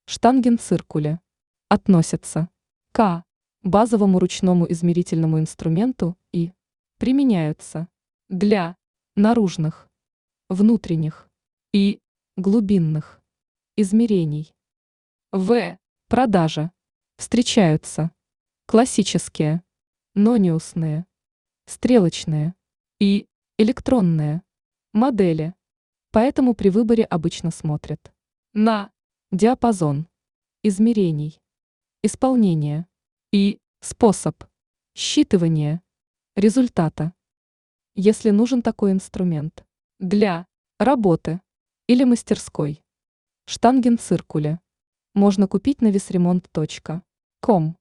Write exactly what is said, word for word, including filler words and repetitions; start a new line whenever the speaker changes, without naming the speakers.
Штангенциркуле относятся к базовому ручному измерительному инструменту и применяются для наружных, внутренних и глубинных измерений. В продаже встречаются классические, нониусные, стрелочные и электронные модели, поэтому при выборе обычно смотрят на диапазон измерений, исполнение и способ считывания результата. Если нужен такой инструмент для работы или мастерской, штангенциркуле можно купить на весремонт точка ком.